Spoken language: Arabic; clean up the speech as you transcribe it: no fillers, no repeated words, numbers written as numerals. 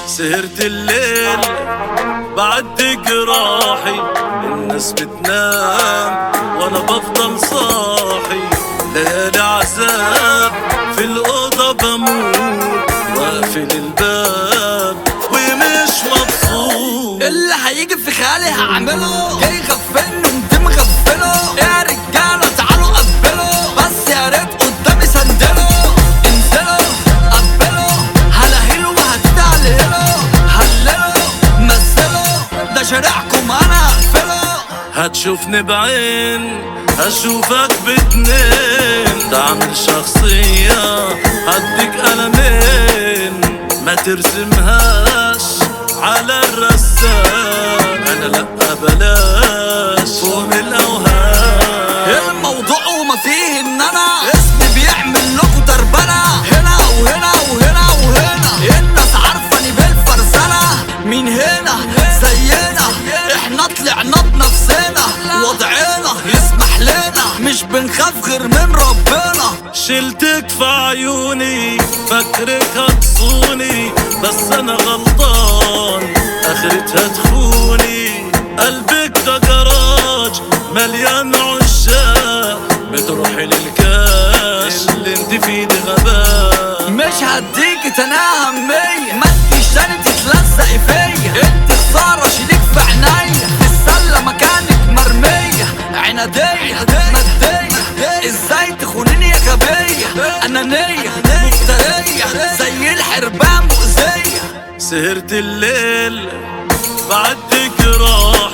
سهرت الليل بعد جراحي، الناس بتنام وانا بفضل صاحي، ليالي عذاب في الأوضة بموت، واقفل الباب ومش مبسوط. اللي هيجي في خيالي هعمله، جاي غفلني وانت مغفله، يا رجالة تعالوا قبلوا، بس يا ريت قدامي سندلوا، انزلوا قبلوا، هلهلوا وهتتعلهلوا، هللوا مثلوا، ده شارعكم انا هقفله. هتشوفني بعين هشوفك باتنين، تعمل شخصية هديك قلمين، ما ترسمهاش على الرسام، انا لأ بلاش فوق الاوهام. الموضوع وما فيه ان انا اسمي بيعمل لكم تربنة، هنا وهنا وهنا وهنا، الناس عارفاني بالفرسانة، مين هنا زينا، احنا طلعنا بنفسنا، وضعنا يسمح لنا، مش بنخاف غير من ربنا. شلتك في عيوني فاكرك هتصوني، بس انا غلطان اخرتها تخوني، قلبك ده جراج مليان عشاق، بتروحي للكاش اللي انت فيه دي غباء. مش هديكي تناها همية، ما انتيش تاني تتلزقي فيا، انت خسارة شيليك في عينيا، في السلة مكانك مرمية، عنادية مادية، ازاي تخونيني يا غبية، انانية مفترية زي الحربان مؤذية. سهرت الليل بعد جراحي،